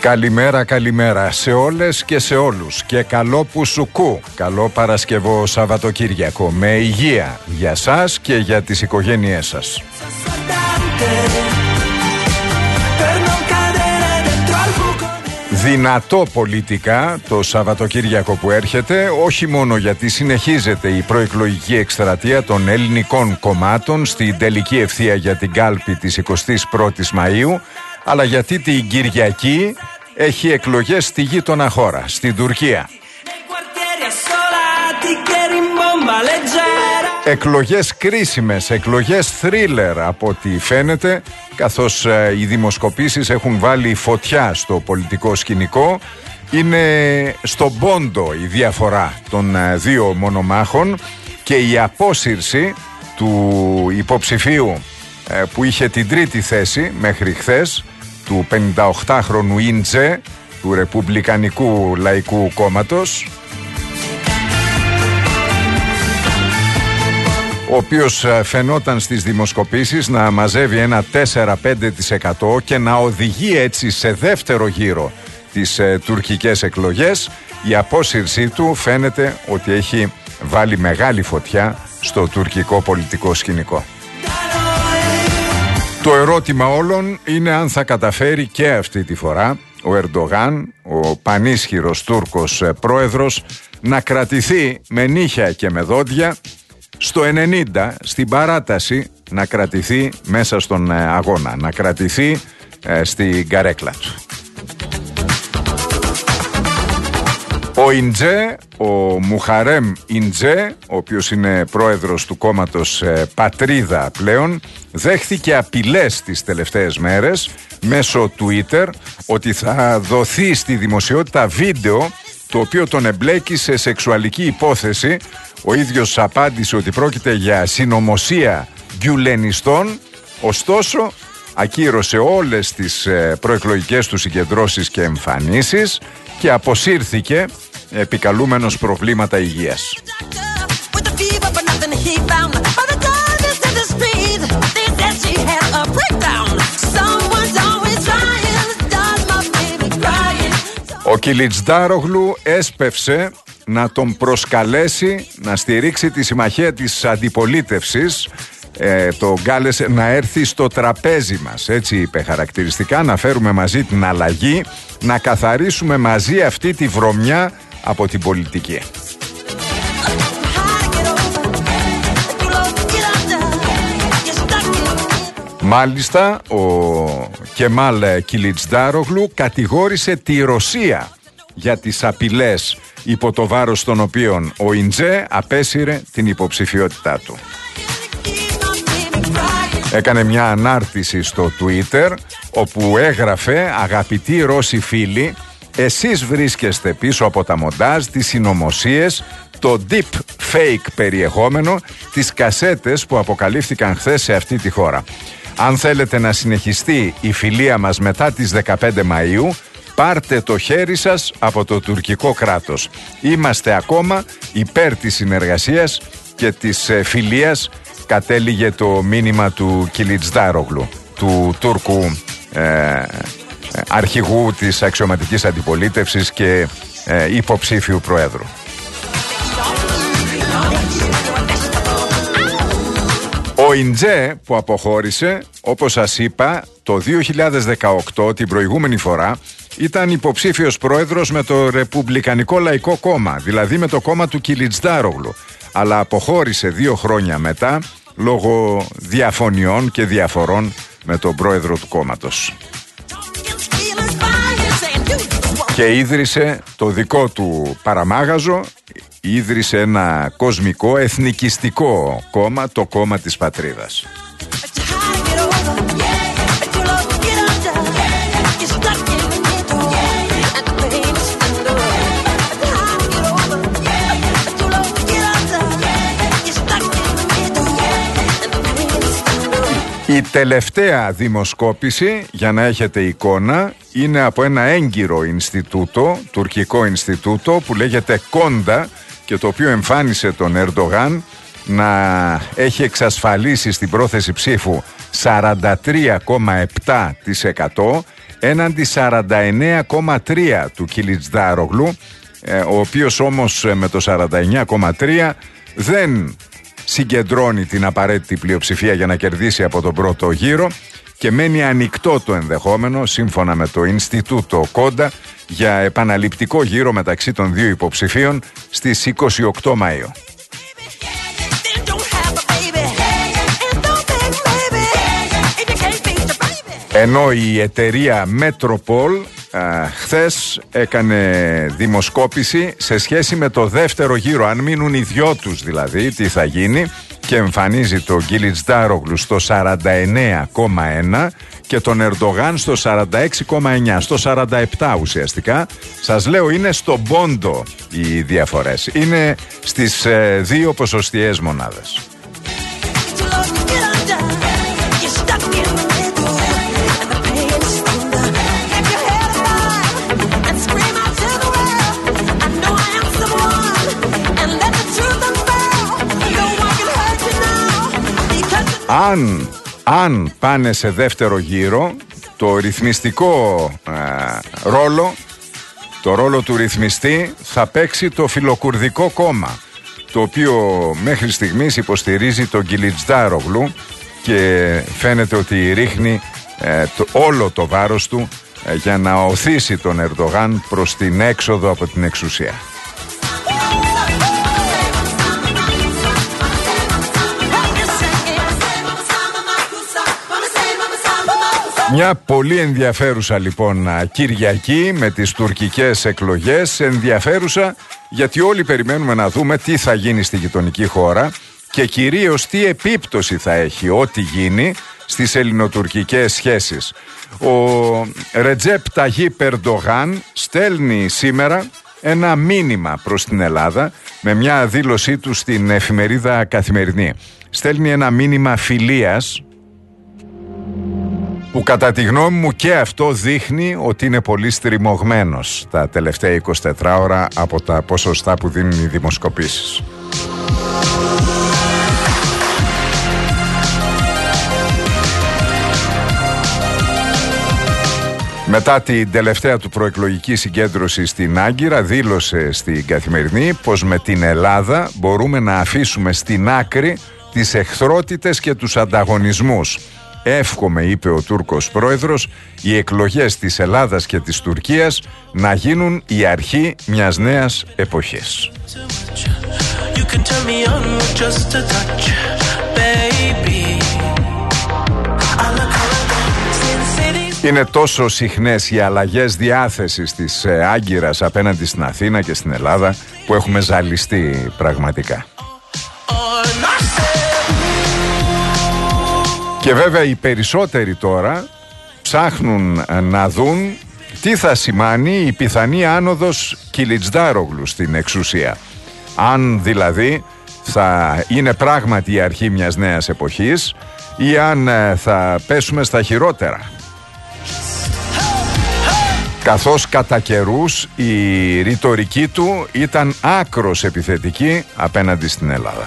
Καλημέρα, καλημέρα σε όλες και σε όλους και καλό Πουσουκού, καλό Παρασκευό Σαββατοκύριακο με υγεία για σας και για τις οικογένειές σας. Δυνατό πολιτικά το Σαββατοκύριακο που έρχεται, όχι μόνο γιατί συνεχίζεται η προεκλογική εκστρατεία των ελληνικών κομμάτων στην τελική ευθεία για την κάλπη της 21ης Μαΐου, αλλά γιατί την Κυριακή έχει εκλογές στη γείτονα χώρα, στην Τουρκία. Εκλογές κρίσιμες, εκλογές θρίλερ από ό,τι φαίνεται, καθώς οι δημοσκοπήσεις έχουν βάλει φωτιά στο πολιτικό σκηνικό. Είναι στον πόντο η διαφορά των δύο μονομάχων και η απόσυρση του υποψηφίου που είχε την τρίτη θέση μέχρι χθες, του 58χρονου Ιντζέ, του Ρεπουμπλικανικού Λαϊκού Κόμματος, ο οποίος φαινόταν στις δημοσκοπήσεις να μαζεύει ένα 4-5% και να οδηγεί έτσι σε δεύτερο γύρο τις τουρκικές εκλογές. Η απόσυρσή του φαίνεται ότι έχει βάλει μεγάλη φωτιά στο τουρκικό πολιτικό σκηνικό. Το ερώτημα όλων είναι αν θα καταφέρει και αυτή τη φορά ο Ερντογάν, ο πανίσχυρος Τούρκος πρόεδρος, να κρατηθεί με νύχια και με δόντια στο 90, στην παράταση, να κρατηθεί μέσα στον αγώνα, να κρατηθεί στην καρέκλα του. Ο Ιντζέ, ο Μουχαρέμ Ιντζέ, ο οποίος είναι πρόεδρος του κόμματος Πατρίδα πλέον, δέχθηκε απειλές τις τελευταίες μέρες μέσω Twitter ότι θα δοθεί στη δημοσιότητα βίντεο το οποίο τον εμπλέκει σε σεξουαλική υπόθεση. Ο ίδιος απάντησε ότι πρόκειται για συνωμοσία γκιουλενιστών, ωστόσο ακύρωσε όλες τις προεκλογικές του συγκεντρώσεις και εμφανίσεις και αποσύρθηκε επικαλούμενος προβλήματα υγείας. Ο Κιλιτζντάρογλου έσπευσε να τον προσκαλέσει να στηρίξει τη συμμαχία της αντιπολίτευσης. Το κάλεσε να έρθει στο τραπέζι μας, έτσι είπε χαρακτηριστικά, να φέρουμε μαζί την αλλαγή, να καθαρίσουμε μαζί αυτή τη βρωμιά από την πολιτική. Μάλιστα, ο Κεμάλ Κιλιτζντάρογλου κατηγόρησε τη Ρωσία για τις απειλές υπό το βάρος των οποίων ο Ιντζέ απέσυρε την υποψηφιότητά του. Έκανε μια ανάρτηση στο Twitter όπου έγραφε «Αγαπητοί Ρώσοι φίλοι, εσείς βρίσκεστε πίσω από τα μοντάζ, τις συνωμοσίες, το deep fake περιεχόμενο, τις κασέτες που αποκαλύφθηκαν χθες σε αυτή τη χώρα. Αν θέλετε να συνεχιστεί η φιλία μας μετά τις 15 Μαΐου, πάρτε το χέρι σας από το τουρκικό κράτος. Είμαστε ακόμα υπέρ της συνεργασίας και της φιλίας», κατέληγε το μήνυμα του Κιλιτζντάρογλου, του Τούρκου αρχηγού της αξιωματικής αντιπολίτευσης και υποψήφιου προέδρου. Ο Ιντζέ που αποχώρησε, όπως σας είπα, το 2018, την προηγούμενη φορά, ήταν υποψήφιος πρόεδρος με το Ρεπουμπλικανικό Λαϊκό Κόμμα, δηλαδή με το κόμμα του Κιλιτζντάρογλου, αλλά αποχώρησε 2 χρόνια μετά λόγω διαφωνιών και διαφορών με τον πρόεδρο του κόμματος. Και ίδρυσε το δικό του παραμάγαζο, ίδρυσε ένα κοσμικό εθνικιστικό κόμμα, το κόμμα της Πατρίδας. Η τελευταία δημοσκόπηση, για να έχετε εικόνα, είναι από ένα έγκυρο Ινστιτούτο, τουρκικό Ινστιτούτο που λέγεται Κόντα και το οποίο εμφάνισε τον Ερντογάν να έχει εξασφαλίσει στην πρόθεση ψήφου 43,7%, έναντι 49,3 του Κιλιτζντάρογλου, ο οποίος όμως με το 49,3 δεν συγκεντρώνει την απαραίτητη πλειοψηφία για να κερδίσει από τον πρώτο γύρο και μένει ανοιχτό το ενδεχόμενο, σύμφωνα με το Ινστιτούτο Κόντα, για επαναληπτικό γύρο μεταξύ των δύο υποψηφίων στις 28 Μαΐου. Ενώ η εταιρεία Metropol χθες έκανε δημοσκόπηση σε σχέση με το δεύτερο γύρο, αν μείνουν οι δυο τους δηλαδή, τι θα γίνει, και εμφανίζει τον Κιλιτζντάρογλου στο 49,1 και τον Ερντογάν στο 46,9, στο 47 ουσιαστικά. Σας λέω, είναι στον πόντο οι διαφορές, είναι στις δύο ποσοστιαίες μονάδες. Αν πάνε σε δεύτερο γύρο, το ρυθμιστικό ρόλο του ρυθμιστή θα παίξει το Φιλοκουρδικό κόμμα, το οποίο μέχρι στιγμής υποστηρίζει τον Κιλιτζντάρογλου και φαίνεται ότι ρίχνει όλο το βάρος του για να οθήσει τον Ερντογάν προς την έξοδο από την εξουσία. Μια πολύ ενδιαφέρουσα λοιπόν Κυριακή με τις τουρκικές εκλογές. Ενδιαφέρουσα γιατί όλοι περιμένουμε να δούμε τι θα γίνει στη γειτονική χώρα και κυρίως τι επίπτωση θα έχει ό,τι γίνει στις ελληνοτουρκικές σχέσεις. Ο Ρετζέπ Ταγίπ Ερντογάν στέλνει σήμερα ένα μήνυμα προς την Ελλάδα με μια δήλωσή του στην εφημερίδα Καθημερινή. Στέλνει ένα μήνυμα φιλίας που κατά τη γνώμη μου και αυτό δείχνει ότι είναι πολύ στριμωγμένος τα τελευταία 24 ώρα από τα ποσοστά που δίνουν οι δημοσκοπήσεις. Μετά την τελευταία του προεκλογική συγκέντρωση στην Άγκυρα, δήλωσε στην Καθημερινή πως με την Ελλάδα μπορούμε να αφήσουμε στην άκρη τις εχθρότητες και τους ανταγωνισμούς. Εύχομαι, είπε ο Τούρκος πρόεδρος, οι εκλογές της Ελλάδας και της Τουρκίας να γίνουν η αρχή μιας νέας εποχής. Είναι τόσο συχνές οι αλλαγές διάθεσης της Άγκυρας απέναντι στην Αθήνα και στην Ελλάδα που έχουμε ζαλιστεί πραγματικά. Και βέβαια οι περισσότεροι τώρα ψάχνουν να δουν τι θα σημάνει η πιθανή άνοδος Κιλιτζντάρογλου στην εξουσία. Αν δηλαδή θα είναι πράγματι η αρχή μιας νέας εποχής ή αν θα πέσουμε στα χειρότερα. Καθώς κατά καιρούς η ρητορική του ήταν άκρως επιθετική απέναντι στην Ελλάδα.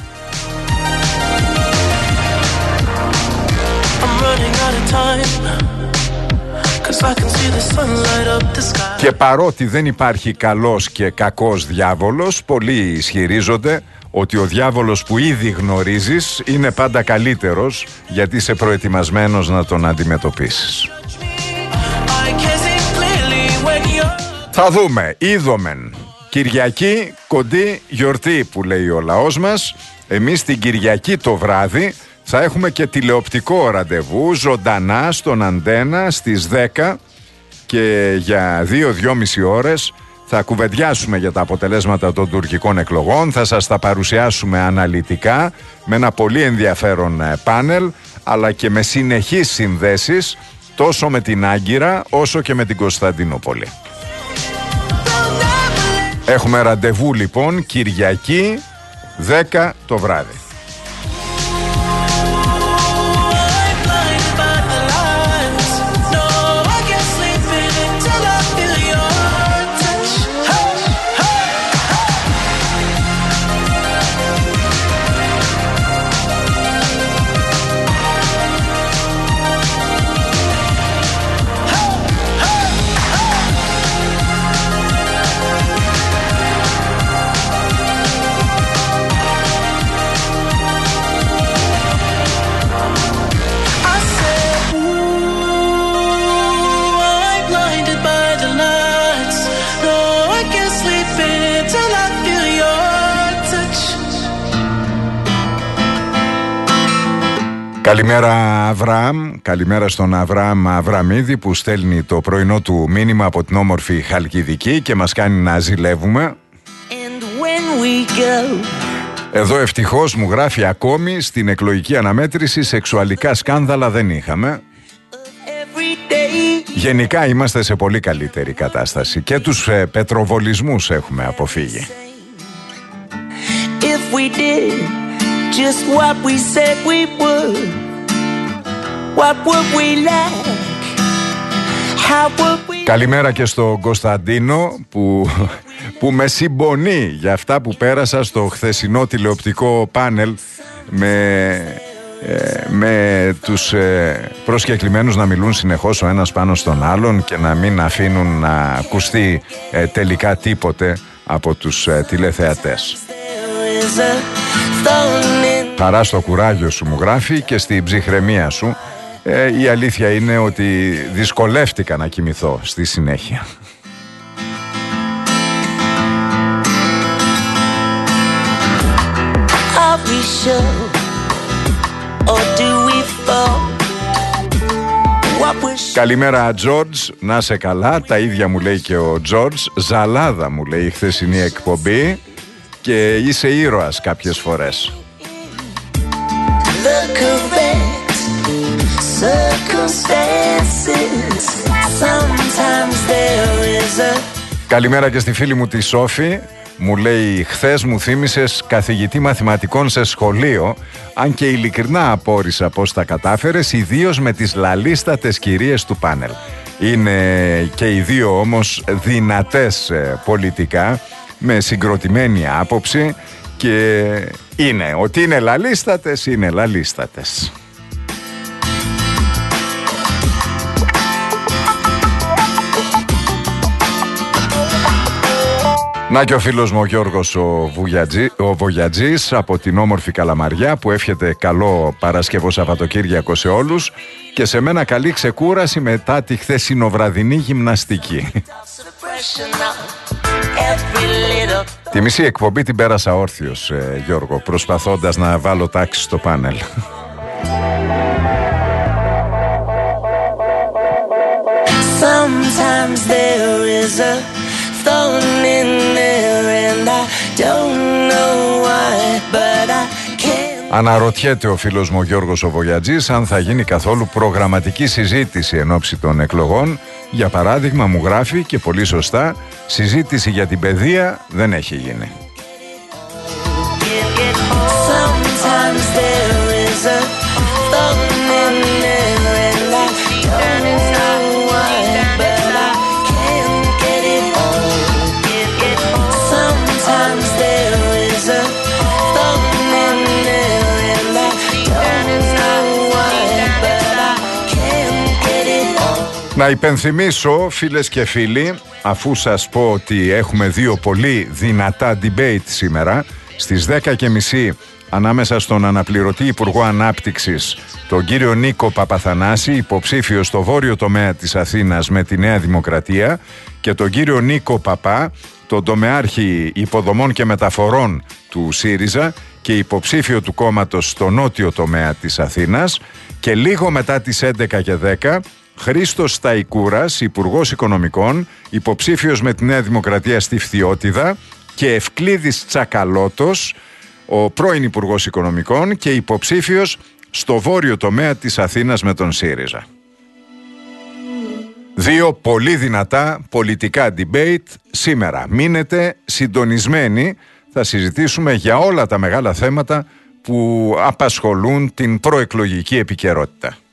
Και παρότι δεν υπάρχει καλός και κακός διάβολος, πολλοί ισχυρίζονται ότι ο διάβολος που ήδη γνωρίζεις είναι πάντα καλύτερος γιατί είσαι προετοιμασμένος να τον αντιμετωπίσεις. Θα δούμε, είδομεν. Κυριακή, κοντή γιορτή που λέει ο λαός μας. Εμείς την Κυριακή το βράδυ θα έχουμε και τηλεοπτικό ραντεβού ζωντανά στον Αντένα στις 10 και για 2-2,5 ώρες θα κουβεντιάσουμε για τα αποτελέσματα των τουρκικών εκλογών, θα σας τα παρουσιάσουμε αναλυτικά με ένα πολύ ενδιαφέρον πάνελ αλλά και με συνεχείς συνδέσεις τόσο με την Άγκυρα όσο και με την Κωνσταντινούπολη. Έχουμε ραντεβού λοιπόν Κυριακή 10 το βράδυ. Καλημέρα Αβραάμ, καλημέρα στον Αβραάμ Αβραμίδη που στέλνει το πρωινό του μήνυμα από την όμορφη Χαλκιδική και μας κάνει να ζηλεύουμε. Εδώ ευτυχώς μου γράφει ακόμη στην εκλογική αναμέτρηση σεξουαλικά σκάνδαλα δεν είχαμε. Γενικά είμαστε σε πολύ καλύτερη κατάσταση και τους πετροβολισμούς έχουμε αποφύγει. Καλημέρα και στον Κωνσταντίνο που με συμπονεί για αυτά που πέρασα στο χθεσινό τηλεοπτικό πάνελ με τους προσκεκλημένους να μιλούν συνεχώς ο ένας πάνω στον άλλον και να μην αφήνουν να ακουστεί τελικά τίποτε από τους τηλεθεατές. Χαρά στο κουράγιο σου μου γράφει και στην ψυχραιμία σου. Η αλήθεια είναι ότι δυσκολεύτηκα να κοιμηθώ στη συνέχεια. Καλημέρα Τζόρτζ, να σε καλά. Τα ίδια μου λέει και ο Τζόρτζ. Ζαλάδα μου λέει η χθεσινή εκπομπή και είσαι ήρωας κάποιες φορές. Καλημέρα και στη φίλη μου τη Σόφη. Μου λέει χθες μου θύμισες καθηγητή μαθηματικών σε σχολείο, αν και ειλικρινά απόρρισα πως τα κατάφερες, ιδίως με τις λαλίστατες κυρίες του πάνελ. Είναι και οι δύο όμως δυνατές πολιτικά, με συγκροτημένη άποψη και είναι ότι είναι λαλίστατες, είναι λαλίστατες. Να και ο φίλος μου ο Γιώργος ο Βογιατζής από την όμορφη Καλαμαριά που εύχεται καλό Παρασκευό Σαββατοκύριακο σε όλους και σε μένα καλή ξεκούραση μετά τη χθεσινοβραδινή γυμναστική. Τη μισή εκπομπή την πέρασα όρθιος, Γιώργο, προσπαθώντας να βάλω τάξη στο πάνελ. Sometimes there is a thorn in there and I don't know why, but I can't. Αναρωτιέται ο φίλος μου ο Γιώργος ο Βογιατζής αν θα γίνει καθόλου προγραμματική συζήτηση εν ώψη των εκλογών. Για παράδειγμα μου γράφει και πολύ σωστά, συζήτηση για την παιδεία δεν έχει γίνει. Να υπενθυμίσω φίλες και φίλοι, αφού σας πω ότι έχουμε δύο πολύ δυνατά debate σήμερα στις 10:30 ανάμεσα στον αναπληρωτή Υπουργό Ανάπτυξης τον κύριο Νίκο Παπαθανάση, υποψήφιο στο βόρειο τομέα της Αθήνας με τη Νέα Δημοκρατία, και τον κύριο Νίκο Παπά, τον τομεάρχη υποδομών και μεταφορών του ΣΥΡΙΖΑ και υποψήφιο του κόμματος στο νότιο τομέα της Αθήνας, και λίγο μετά τις 11:10 Χρήστος Σταϊκούρας, Υπουργός Οικονομικών, υποψήφιος με τη Νέα Δημοκρατία στη Φθιώτιδα, και Ευκλήδης Τσακαλώτος, ο πρώην Υπουργός Οικονομικών και υποψήφιος στο βόρειο τομέα της Αθήνας με τον ΣΥΡΙΖΑ. Δύο πολύ δυνατά πολιτικά debate σήμερα. Μείνετε συντονισμένοι, θα συζητήσουμε για όλα τα μεγάλα θέματα που απασχολούν την προεκλογική επικαιρότητα.